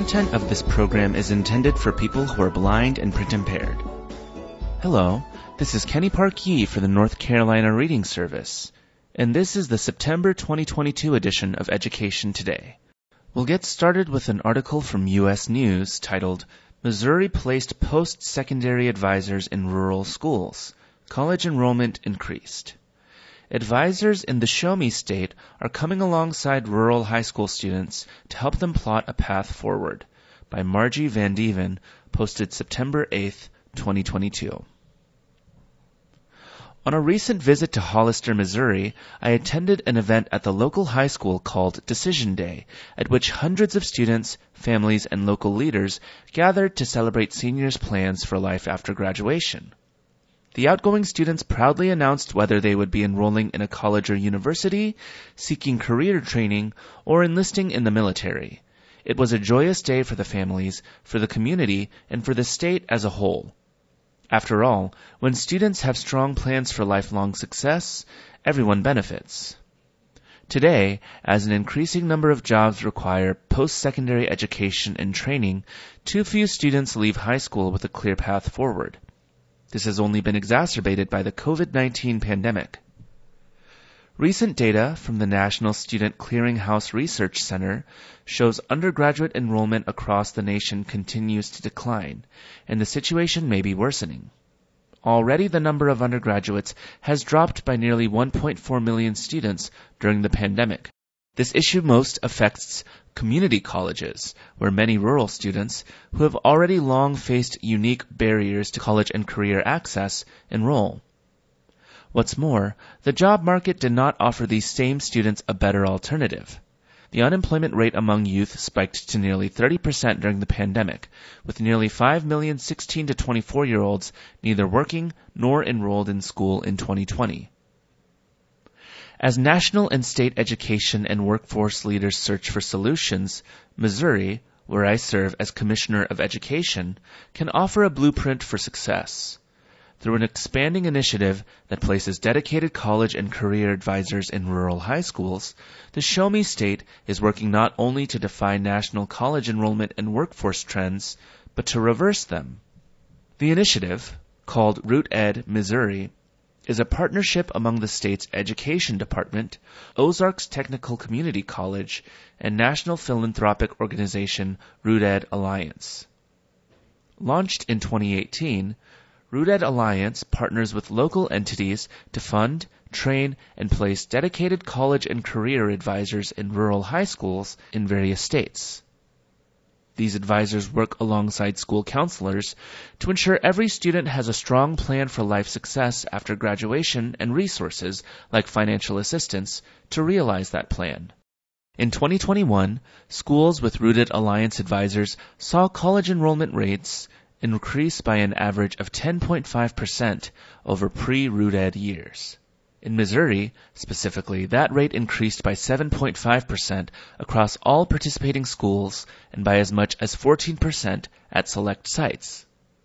content of this program is intended for people who are blind and print impaired. Hello, this is Kenny Park Yee for the North Carolina Reading Service, and this is the September 2022 edition of Education Today. We'll get started with an article from U.S. News titled, Missouri Placed Post-Secondary Advisors in Rural Schools. College Enrollment Increased. Advisors in the Show Me State are coming alongside rural high school students to help them plot a path forward, by Margie Van Dieven, posted September 8, 2022. On a recent visit to Hollister, Missouri, I attended an event at the local high school called Decision Day, at which hundreds of students, families, and local leaders gathered to celebrate seniors' plans for life after graduation. The outgoing students proudly announced whether they would be enrolling in a college or university, seeking career training, or enlisting in the military. It was a joyous day for the families, for the community, and for the state as a whole. After all, when students have strong plans for lifelong success, everyone benefits. Today, as an increasing number of jobs require post-secondary education and training, too few students leave high school with a clear path forward. This has only been exacerbated by the COVID-19 pandemic. Recent data from the National Student Clearinghouse Research Center shows undergraduate enrollment across the nation continues to decline, and the situation may be worsening. Already the number of undergraduates has dropped by nearly 1.4 million students during the pandemic. This issue most affects community colleges, where many rural students, who have already long faced unique barriers to college and career access, enroll. What's more, the job market did not offer these same students a better alternative. The unemployment rate among youth spiked to nearly 30% during the pandemic, with nearly 5 million 16 to 24-year-olds neither working nor enrolled in school in 2020. As national and state education and workforce leaders search for solutions, Missouri, where I serve as Commissioner of Education, can offer a blueprint for success. Through an expanding initiative that places dedicated college and career advisors in rural high schools, the Show Me State is working not only to define national college enrollment and workforce trends, but to reverse them. The initiative, called Root Ed Missouri, is a partnership among the state's Education Department, Ozarks Technical Community College, and national philanthropic organization Root Ed Alliance. Launched in 2018, Root Ed Alliance partners with local entities to fund, train, and place dedicated college and career advisors in rural high schools in various states. These advisors work alongside school counselors to ensure every student has a strong plan for life success after graduation and resources, like financial assistance, to realize that plan. In 2021, schools with Root Ed Alliance advisors saw college enrollment rates increase by an average of 10.5% over pre-Root Ed years. In Missouri, specifically, that rate increased by 7.5% across all participating schools and by as much as 14% at select sites.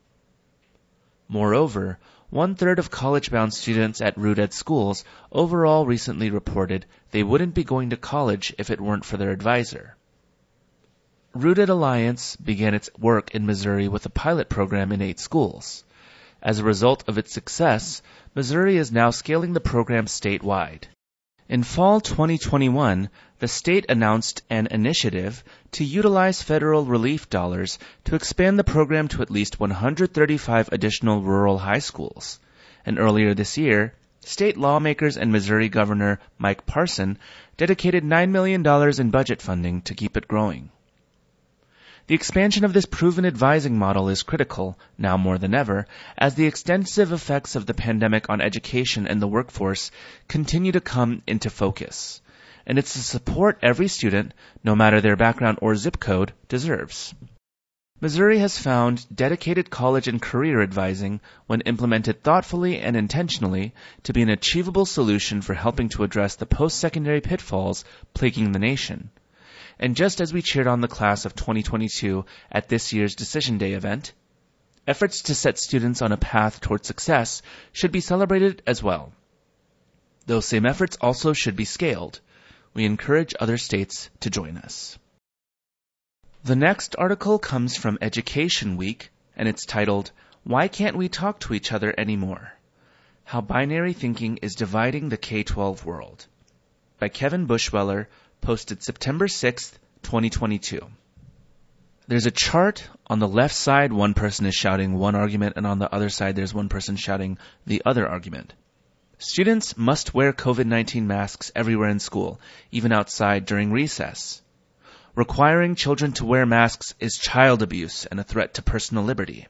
Moreover, 1/3 of college-bound students at Root Ed schools overall recently reported they wouldn't be going to college if it weren't for their advisor. Root Ed Alliance began its work in Missouri with a pilot program in 8 schools. As a result of its success, Missouri is now scaling the program statewide. In fall 2021, the state announced an initiative to utilize federal relief dollars to expand the program to at least 135 additional rural high schools. And earlier this year, state lawmakers and Missouri Governor Mike Parson dedicated $9 million in budget funding to keep it growing. The expansion of this proven advising model is critical, now more than ever, as the extensive effects of the pandemic on education and the workforce continue to come into focus. And it's the support every student, no matter their background or zip code, deserves. Missouri has found dedicated college and career advising, when implemented thoughtfully and intentionally, to be an achievable solution for helping to address the post-secondary pitfalls plaguing the nation. And just as we cheered on the class of 2022 at this year's Decision Day event, efforts to set students on a path toward success should be celebrated as well. Those same efforts also should be scaled. We encourage other states to join us. The next article comes from Education Week, and it's titled, Why Can't We Talk to Each Other Anymore? How Binary Thinking is Dividing the K-12 World, by Kevin Bushweller, posted September 6th, 2022. There's a chart. On the left side, one person is shouting one argument, and on the other side, there's one person shouting the other argument. Students must wear COVID-19 masks everywhere in school, even outside during recess. Requiring children to wear masks is child abuse and a threat to personal liberty.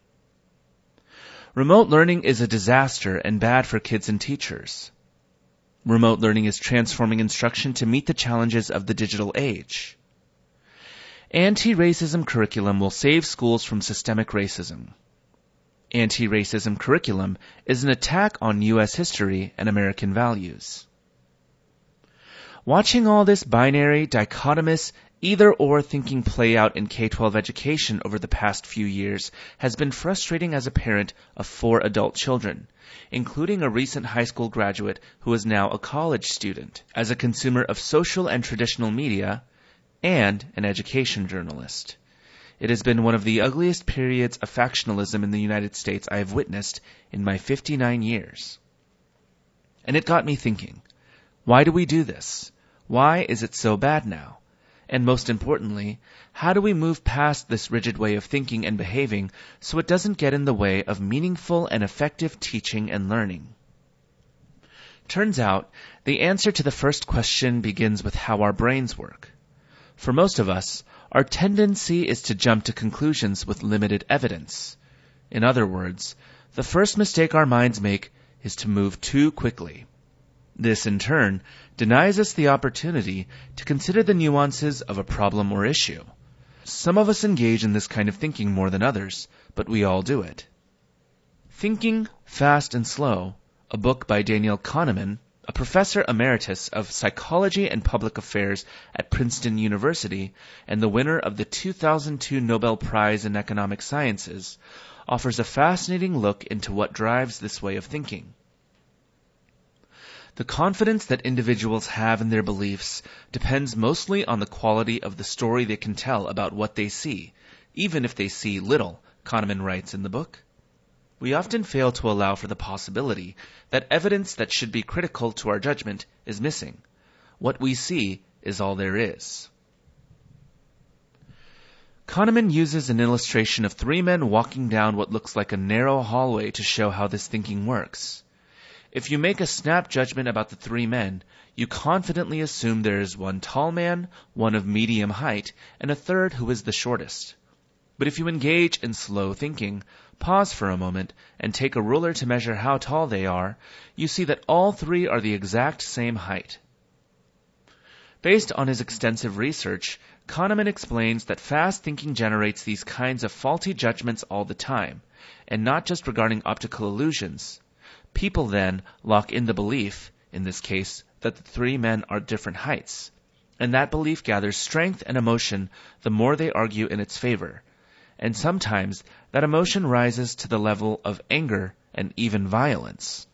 Remote learning is a disaster and bad for kids and teachers. Remote learning is transforming instruction to meet the challenges of the digital age. Anti-racism curriculum will save schools from systemic racism. Anti-racism curriculum is an attack on U.S. history and American values. Watching all this binary, dichotomous, either-or thinking play out in K-12 education over the past few years has been frustrating as a parent of 4 adult children, including a recent high school graduate who is now a college student, as a consumer of social and traditional media, and an education journalist. It has been one of the ugliest periods of factionalism in the United States I have witnessed in my 59 years. And it got me thinking, why do we do this? Why is it so bad now? And most importantly, how do we move past this rigid way of thinking and behaving so it doesn't get in the way of meaningful and effective teaching and learning? Turns out, the answer to the first question begins with how our brains work. For most of us, our tendency is to jump to conclusions with limited evidence. In other words, the first mistake our minds make is to move too quickly. This, in turn, denies us the opportunity to consider the nuances of a problem or issue. Some of us engage in this kind of thinking more than others, but we all do it. Thinking Fast and Slow, a book by Daniel Kahneman, a professor emeritus of psychology and public affairs at Princeton University and the winner of the 2002 Nobel Prize in Economic Sciences, offers a fascinating look into what drives this way of thinking. The confidence that individuals have in their beliefs depends mostly on the quality of the story they can tell about what they see, even if they see little, Kahneman writes in the book. We often fail to allow for the possibility that evidence that should be critical to our judgment is missing. What we see is all there is. Kahneman uses an illustration of 3 men walking down what looks like a narrow hallway to show how this thinking works. If you make a snap judgment about the 3 men, you confidently assume there is one tall man, one of medium height, and a third who is the shortest. But if you engage in slow thinking, pause for a moment, and take a ruler to measure how tall they are, you see that all 3 are the exact same height. Based on his extensive research, Kahneman explains that fast thinking generates these kinds of faulty judgments all the time, and not just regarding optical illusions. People then lock in the belief, in this case, that the 3 men are different heights, and that belief gathers strength and emotion the more they argue in its favor. And sometimes that emotion rises to the level of anger and even violence.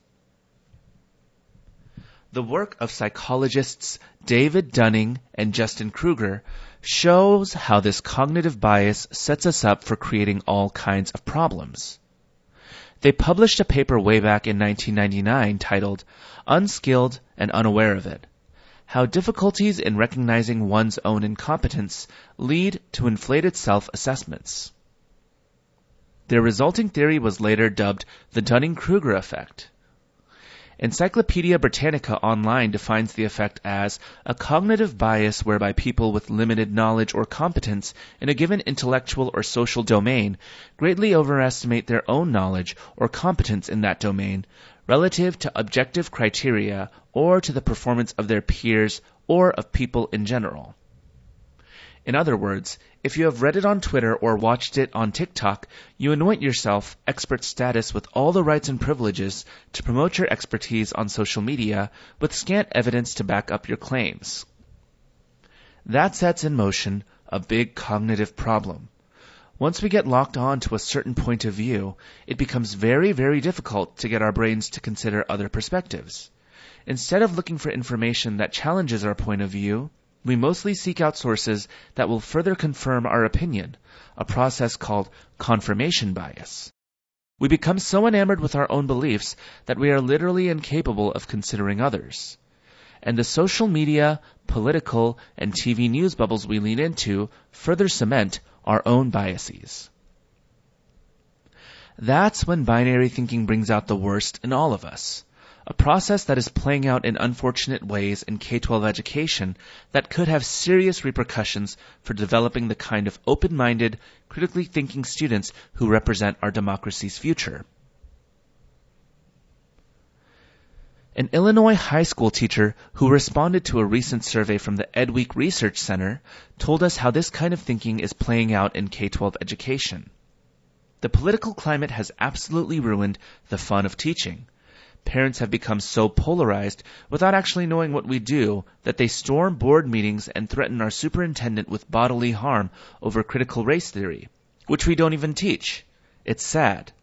The work of psychologists David Dunning and Justin Kruger shows how this cognitive bias sets us up for creating all kinds of problems. They published a paper way back in 1999 titled Unskilled and Unaware of It: How Difficulties in Recognizing One's Own Incompetence Lead to Inflated Self-Assessments. Their resulting theory was later dubbed the Dunning-Kruger effect. Encyclopedia Britannica Online defines the effect as a cognitive bias whereby people with limited knowledge or competence in a given intellectual or social domain greatly overestimate their own knowledge or competence in that domain relative to objective criteria or to the performance of their peers or of people in general. In other words, if you have read it on Twitter or watched it on TikTok, you anoint yourself expert status with all the rights and privileges to promote your expertise on social media with scant evidence to back up your claims. That sets in motion a big cognitive problem. Once we get locked on to a certain point of view, it becomes very, very difficult to get our brains to consider other perspectives. Instead of looking for information that challenges our point of view, We mostly seek out sources that will further confirm our opinion, a process called confirmation bias. We become so enamored with our own beliefs that we are literally incapable of considering others. And the social media, political, and TV news bubbles we lean into further cement our own biases. That's when binary thinking brings out the worst in all of us, a process that is playing out in unfortunate ways in K-12 education that could have serious repercussions for developing the kind of open-minded, critically thinking students who represent our democracy's future. An Illinois high school teacher who responded to a recent survey from the EdWeek Research Center told us how this kind of thinking is playing out in K-12 education. The political climate has absolutely ruined the fun of teaching. Parents have become so polarized without actually knowing what we do that they storm board meetings and threaten our superintendent with bodily harm over critical race theory, which we don't even teach. It's sad.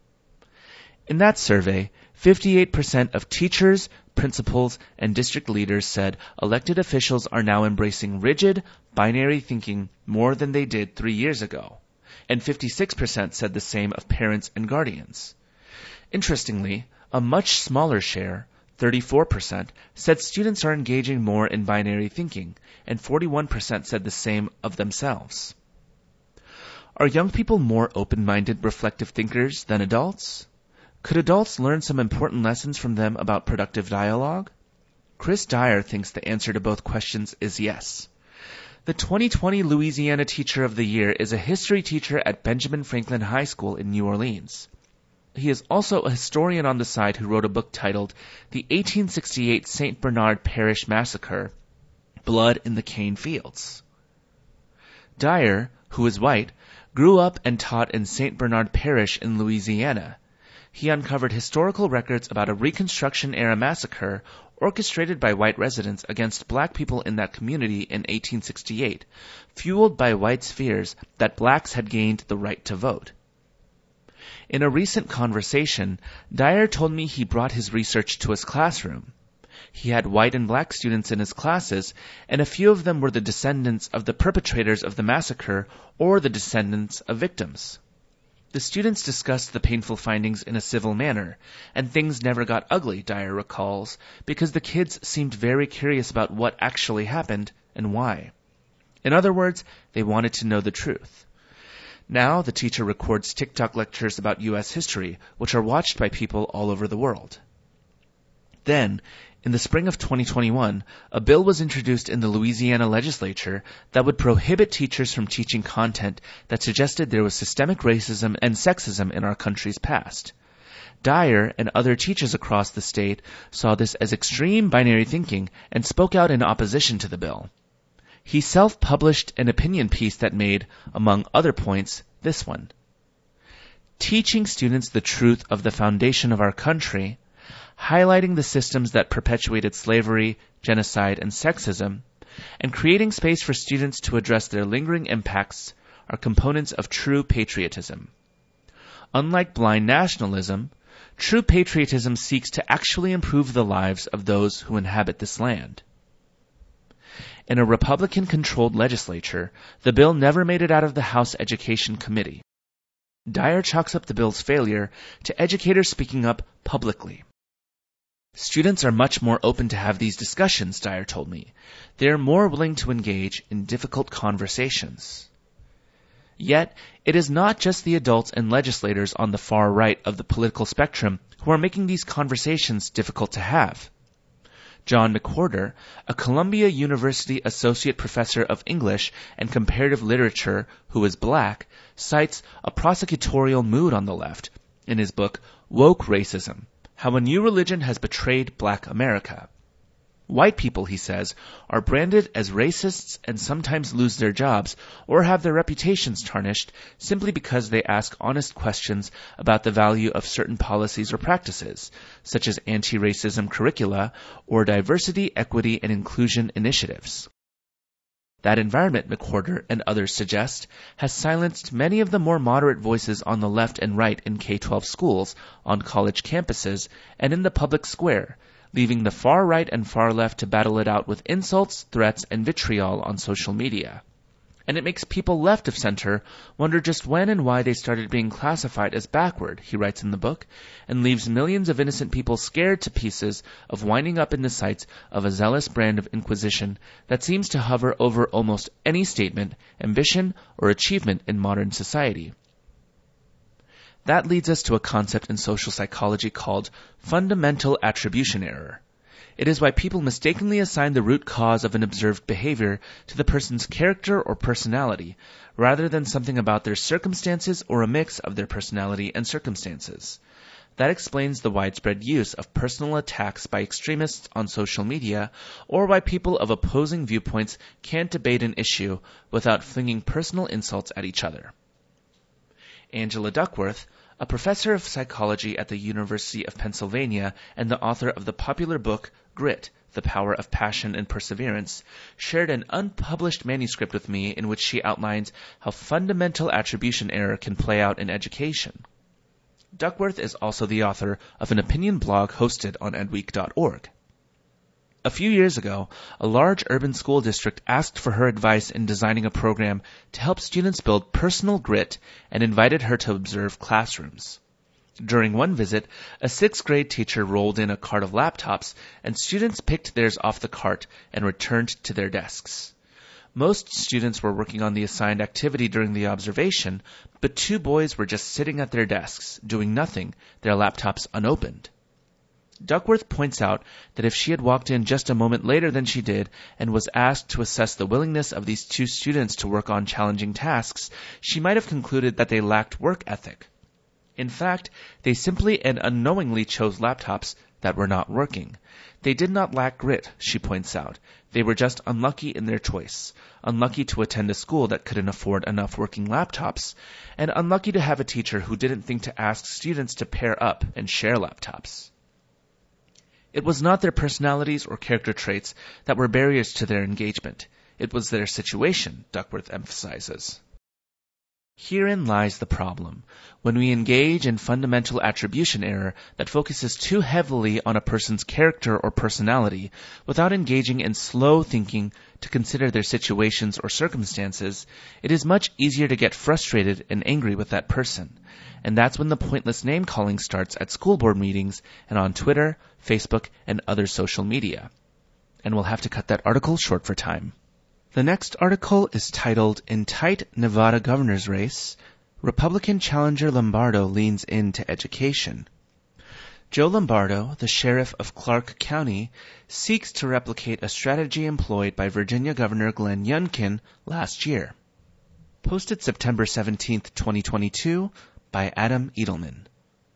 In that survey, 58% of teachers, principals, and district leaders said elected officials are now embracing rigid, binary thinking more than they did 3 years ago. And 56% said the same of parents and guardians. Interestingly, a much smaller share, 34%, said students are engaging more in binary thinking, and 41% said the same of themselves. Are young people more open-minded, reflective thinkers than adults? Could adults learn some important lessons from them about productive dialogue? Chris Dyer thinks the answer to both questions is yes. The 2020 Louisiana Teacher of the Year is a history teacher at Benjamin Franklin High School in New Orleans. He is also a historian on the side who wrote a book titled The 1868 St. Bernard Parish Massacre, Blood in the Cane Fields. Dyer, who is white, grew up and taught in St. Bernard Parish in Louisiana. He uncovered historical records about a Reconstruction-era massacre orchestrated by white residents against black people in that community in 1868, fueled by whites' fears that blacks had gained the right to vote. In a recent conversation, Dyer told me he brought his research to his classroom. He had white and black students in his classes, and a few of them were the descendants of the perpetrators of the massacre or the descendants of victims. The students discussed the painful findings in a civil manner, and things never got ugly, Dyer recalls, because the kids seemed very curious about what actually happened and why. In other words, they wanted to know the truth. Now the teacher records TikTok lectures about U.S. history, which are watched by people all over the world. Then, in the spring of 2021, a bill was introduced in the Louisiana legislature that would prohibit teachers from teaching content that suggested there was systemic racism and sexism in our country's past. Dyer and other teachers across the state saw this as extreme binary thinking and spoke out in opposition to the bill. He self-published an opinion piece that made, among other points, this one. Teaching students the truth of the foundation of our country, highlighting the systems that perpetuated slavery, genocide, and sexism, and creating space for students to address their lingering impacts are components of true patriotism. Unlike blind nationalism, true patriotism seeks to actually improve the lives of those who inhabit this land. In a Republican-controlled legislature, the bill never made it out of the House Education Committee. Dyer chalks up the bill's failure to educators speaking up publicly. Students are much more open to have these discussions, Dyer told me. They are more willing to engage in difficult conversations. Yet, it is not just the adults and legislators on the far right of the political spectrum who are making these conversations difficult to have. John McWhorter, a Columbia University Associate Professor of English and Comparative Literature who is black, cites a prosecutorial mood on the left in his book Woke Racism, How a New Religion Has Betrayed Black America. White people, he says, are branded as racists and sometimes lose their jobs or have their reputations tarnished simply because they ask honest questions about the value of certain policies or practices, such as anti-racism curricula or diversity, equity, and inclusion initiatives. That environment, McWhorter and others suggest, has silenced many of the more moderate voices on the left and right in K-12 schools, on college campuses, and in the public square, leaving the far right and far left to battle it out with insults, threats, and vitriol on social media. And it makes people left of center wonder just when and why they started being classified as backward, he writes in the book, and leaves millions of innocent people scared to pieces of winding up in the sights of a zealous brand of inquisition that seems to hover over almost any statement, ambition, or achievement in modern society. That leads us to a concept in social psychology called fundamental attribution error. It is why people mistakenly assign the root cause of an observed behavior to the person's character or personality, rather than something about their circumstances or a mix of their personality and circumstances. That explains the widespread use of personal attacks by extremists on social media, or why people of opposing viewpoints can't debate an issue without flinging personal insults at each other. Angela Duckworth, a professor of psychology at the University of Pennsylvania and the author of the popular book Grit, The Power of Passion and Perseverance, shared an unpublished manuscript with me in which she outlines how fundamental attribution error can play out in education. Duckworth is also the author of an opinion blog hosted on edweek.org. A few years ago, a large urban school district asked for her advice in designing a program to help students build personal grit and invited her to observe classrooms. During one visit, a 6th grade teacher rolled in a cart of laptops, and students picked theirs off the cart and returned to their desks. Most students were working on the assigned activity during the observation, but 2 boys were just sitting at their desks, doing nothing, their laptops unopened. Duckworth points out that if she had walked in just a moment later than she did and was asked to assess the willingness of these 2 students to work on challenging tasks, she might have concluded that they lacked work ethic. In fact, they simply and unknowingly chose laptops that were not working. They did not lack grit, she points out. They were just unlucky in their choice, unlucky to attend a school that couldn't afford enough working laptops, and unlucky to have a teacher who didn't think to ask students to pair up and share laptops. It was not their personalities or character traits that were barriers to their engagement. It was their situation, Duckworth emphasizes. Herein lies the problem. When we engage in fundamental attribution error that focuses too heavily on a person's character or personality without engaging in slow thinking to consider their situations or circumstances, it is much easier to get frustrated and angry with that person. And that's when the pointless name-calling starts at school board meetings and on Twitter, Facebook, and other social media. And we'll have to cut that article short for time. The next article is titled, In Tight Nevada Governor's Race, Republican Challenger Lombardo Leans Into Education. Joe Lombardo, the sheriff of Clark County, seeks to replicate a strategy employed by Virginia Governor Glenn Youngkin last year. Posted September 17, 2022, by Adam Edelman.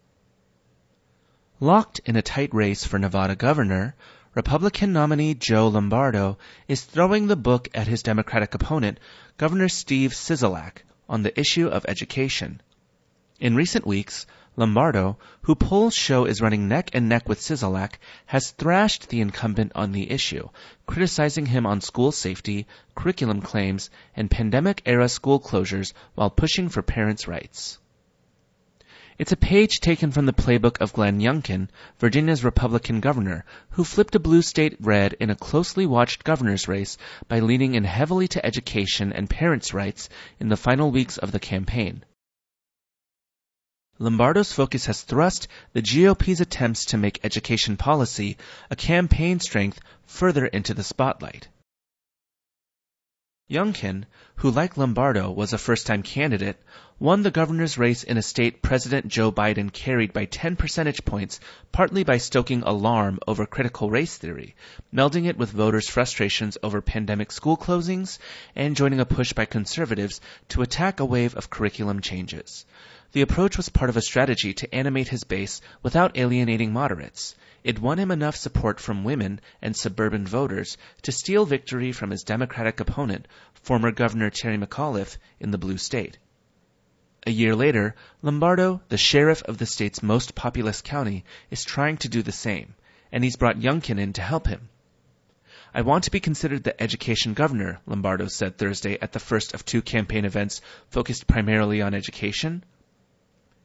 Locked in a tight race for Nevada governor, Republican nominee Joe Lombardo is throwing the book at his Democratic opponent, Governor Steve Sisolak, on the issue of education. In recent weeks, Lombardo, who polls show is running neck and neck with Sisolak, has thrashed the incumbent on the issue, criticizing him on school safety, curriculum claims, and pandemic-era school closures while pushing for parents' rights. It's a page taken from the playbook of Glenn Youngkin, Virginia's Republican governor, who flipped a blue state red in a closely watched governor's race by leaning in heavily to education and parents' rights in the final weeks of the campaign. Lombardo's focus has thrust the GOP's attempts to make education policy a campaign strength further into the spotlight. Youngkin, who like Lombardo was a first-time candidate, won the governor's race in a state President Joe Biden carried by 10 percentage points, partly by stoking alarm over critical race theory, melding it with voters' frustrations over pandemic school closings, and joining a push by conservatives to attack a wave of curriculum changes. The approach was part of a strategy to animate his base without alienating moderates. It won him enough support from women and suburban voters to steal victory from his Democratic opponent, former Governor Terry McAuliffe, in the blue state. A year later, Lombardo, the sheriff of the state's most populous county, is trying to do the same, and he's brought Youngkin in to help him. I want to be considered the education governor, Lombardo said Thursday at the first of 2 campaign events focused primarily on education.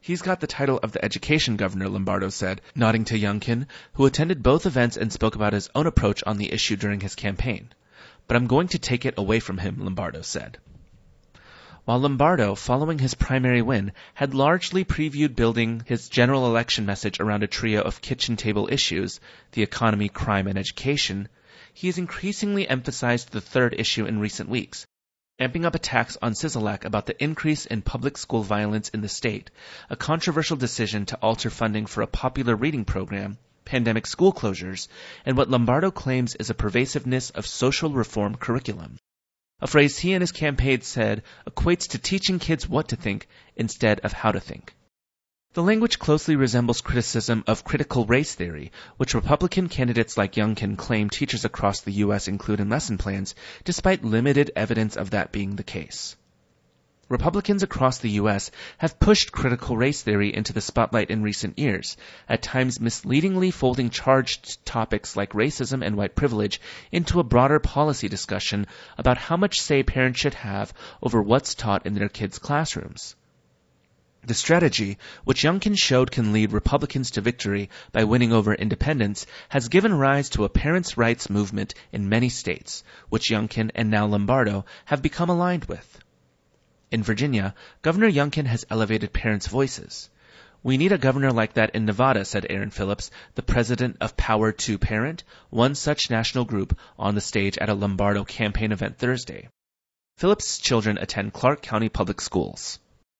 He's got the title of the education governor, Lombardo said, nodding to Youngkin, who attended both events and spoke about his own approach on the issue during his campaign. But I'm going to take it away from him, Lombardo said. While Lombardo, following his primary win, had largely previewed building his general election message around a trio of kitchen table issues, the economy, crime, and education, he has increasingly emphasized the third issue in recent weeks, amping up attacks on Sisolak about the increase in public school violence in the state, a controversial decision to alter funding for a popular reading program, pandemic school closures, and what Lombardo claims is a pervasiveness of social reform curriculum. A phrase he and his campaign said equates to teaching kids what to think instead of how to think. The language closely resembles criticism of critical race theory, which Republican candidates like Youngkin claim teachers across the U.S. include in lesson plans, despite limited evidence of that being the case. Republicans across the U.S. have pushed critical race theory into the spotlight in recent years, at times misleadingly folding charged topics like racism and white privilege into a broader policy discussion about how much say parents should have over what's taught in their kids' classrooms. The strategy, which Youngkin showed can lead Republicans to victory by winning over independents, has given rise to a parents' rights movement in many states, which Youngkin and now Lombardo have become aligned with. In Virginia, Governor Youngkin has elevated parents' voices. We need a governor like that in Nevada, said Aaron Phillips, the president of Power to Parent, one such national group, on the stage at a Lombardo campaign event Thursday. Phillips' children attend Clark County Public Schools.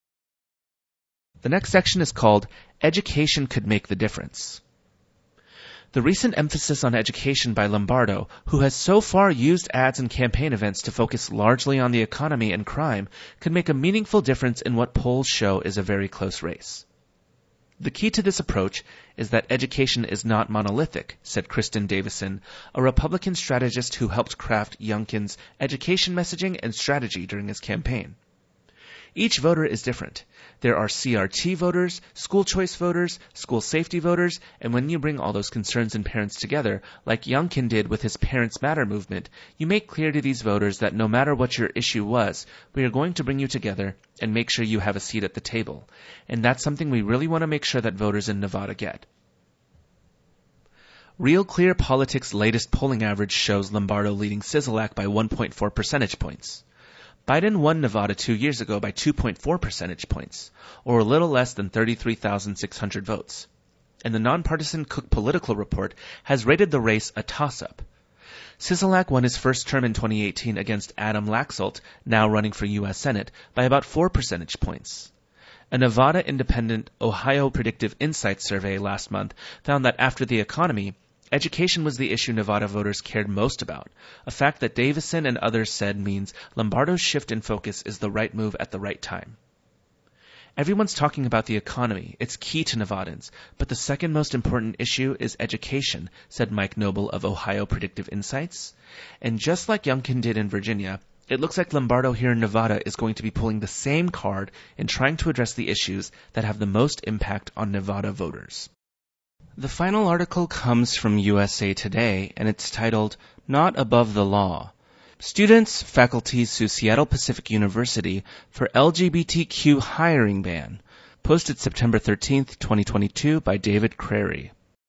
The next section is called Education Could Make the Difference. The recent emphasis on education by Lombardo, who has so far used ads and campaign events to focus largely on the economy and crime, could make a meaningful difference in what polls show is a very close race. The key to this approach is that education is not monolithic, said Kristen Davison, a Republican strategist who helped craft Youngkin's education messaging and strategy during his campaign. Each voter is different. There are CRT voters, school choice voters, school safety voters, and when you bring all those concerns and parents together, like Youngkin did with his Parents Matter movement, you make clear to these voters that no matter what your issue was, we are going to bring you together and make sure you have a seat at the table. And that's something we really want to make sure that voters in Nevada get. Real Clear Politics' latest polling average shows Lombardo leading Sisolak by 1.4 percentage points. Biden won Nevada 2 years ago by 2.4 percentage points, or a little less than 33,600 votes. And the nonpartisan Cook Political Report has rated the race a toss-up. Sisolak won his first term in 2018 against Adam Laxalt, now running for U.S. Senate, by about 4 percentage points. A Nevada Independent Ohio Predictive Insights survey last month found that after the economy, education was the issue Nevada voters cared most about, a fact that Davison and others said means Lombardo's shift in focus is the right move at the right time. Everyone's talking about the economy. It's key to Nevadans. But the second most important issue is education, said Mike Noble of Ohio Predictive Insights. And just like Youngkin did in Virginia, it looks like Lombardo here in Nevada is going to be pulling the same card in trying to address the issues that have the most impact on Nevada voters. The final article comes from USA Today, and it's titled, Not Above the Law. Students, faculty sue Seattle Pacific University for LGBTQ hiring ban. Posted September 13, 2022 by David Crary.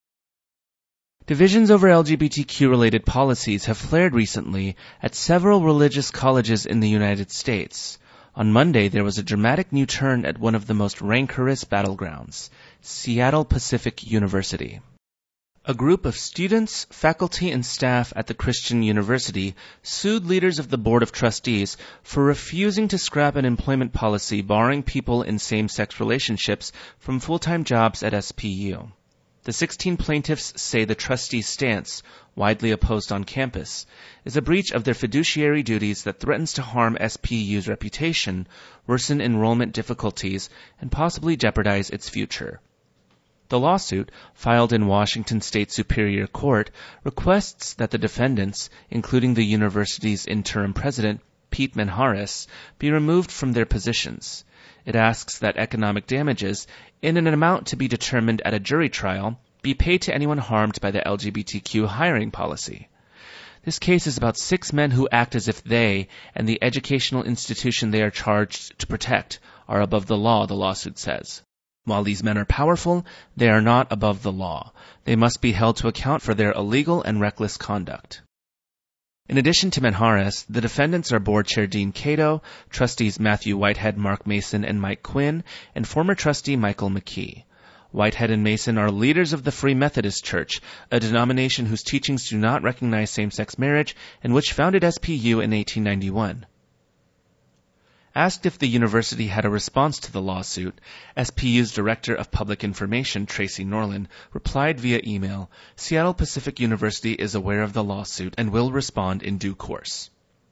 Divisions over LGBTQ-related policies have flared recently at several religious colleges in the United States. On Monday, there was a dramatic new turn at one of the most rancorous battlegrounds, Seattle Pacific University. A group of students, faculty, and staff at the Christian University sued leaders of the Board of Trustees for refusing to scrap an employment policy barring people in same-sex relationships from full-time jobs at SPU. The 16 plaintiffs say the trustees' stance, widely opposed on campus, is a breach of their fiduciary duties that threatens to harm SPU's reputation, worsen enrollment difficulties, and possibly jeopardize its future. The lawsuit, filed in Washington State Superior Court, requests that the defendants, including the university's interim president, Pete Manjares, be removed from their positions. It asks that economic damages, in an amount to be determined at a jury trial, be paid to anyone harmed by the LGBTQ hiring policy. This case is about 6 men who act as if they, and the educational institution they are charged to protect, are above the law, the lawsuit says. While these men are powerful, they are not above the law. They must be held to account for their illegal and reckless conduct. In addition to Manjarres, the defendants are Board Chair Dean Cato, trustees Matthew Whitehead, Mark Mason, and Mike Quinn, and former trustee Michael McKee. Whitehead and Mason are leaders of the Free Methodist Church, a denomination whose teachings do not recognize same-sex marriage and which founded SPU in 1891. Asked if the university had a response to the lawsuit, SPU's Director of Public Information, Tracy Norland, replied via email, "Seattle Pacific University is aware of the lawsuit and will respond in due course."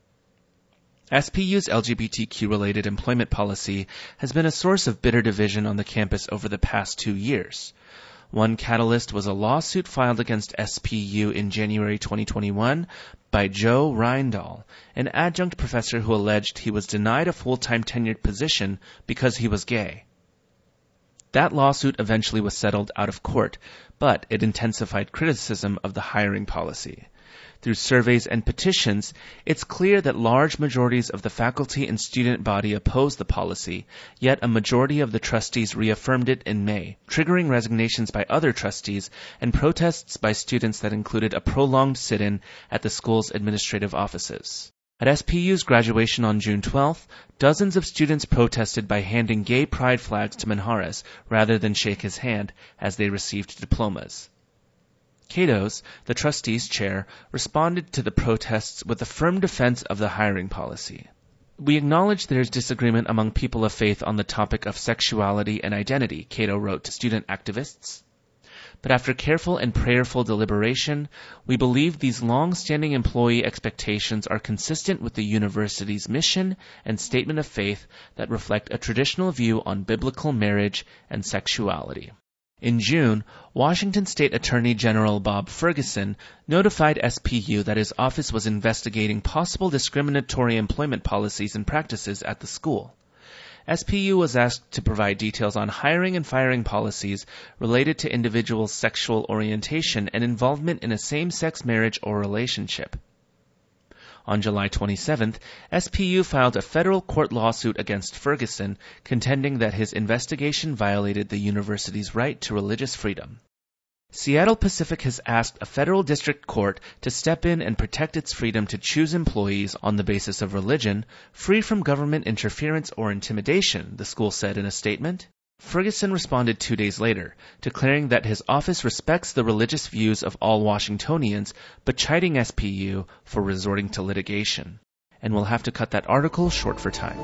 SPU's LGBTQ-related employment policy has been a source of bitter division on the campus over the past 2 years. One catalyst was a lawsuit filed against SPU in January 2021 by Joe Reindahl, an adjunct professor who alleged he was denied a full-time tenured position because he was gay. That lawsuit eventually was settled out of court, but it intensified criticism of the hiring policy. Through surveys and petitions, it's clear that large majorities of the faculty and student body oppose the policy, yet a majority of the trustees reaffirmed it in May, triggering resignations by other trustees and protests by students that included a prolonged sit-in at the school's administrative offices. At SPU's graduation on June 12th, dozens of students protested by handing gay pride flags to Manjarres rather than shake his hand as they received diplomas. Cato's, the trustees' chair, responded to the protests with a firm defense of the hiring policy. "We acknowledge there is disagreement among people of faith on the topic of sexuality and identity," Cato wrote to student activists. "But after careful and prayerful deliberation, we believe these long-standing employee expectations are consistent with the university's mission and statement of faith that reflect a traditional view on biblical marriage and sexuality." In June, Washington State Attorney General Bob Ferguson notified SPU that his office was investigating possible discriminatory employment policies and practices at the school. SPU was asked to provide details on hiring and firing policies related to individuals' sexual orientation and involvement in a same-sex marriage or relationship. On July 27th, SPU filed a federal court lawsuit against Ferguson, contending that his investigation violated the university's right to religious freedom. Seattle Pacific has asked a federal district court to step in and protect its freedom to choose employees on the basis of religion, free from government interference or intimidation, the school said in a statement. Ferguson responded 2 days later, declaring that his office respects the religious views of all Washingtonians, but chiding SPU for resorting to litigation. And we'll have to cut that article short for time.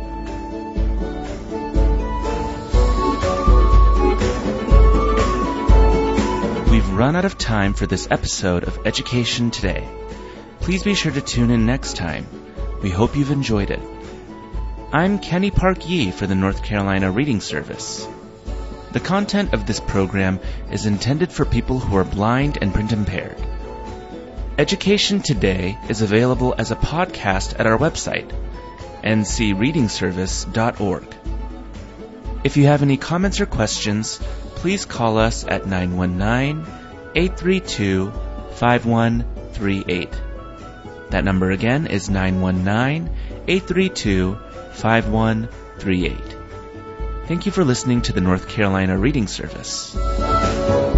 We've run out of time for this episode of Education Today. Please be sure to tune in next time. We hope you've enjoyed it. I'm Kenny Park Yee for the North Carolina Reading Service. The content of this program is intended for people who are blind and print impaired. Education Today is available as a podcast at our website, ncreadingservice.org. If you have any comments or questions, please call us at 919-832-5138. That number again is 919-832-5138. Thank you for listening to the North Carolina Reading Service.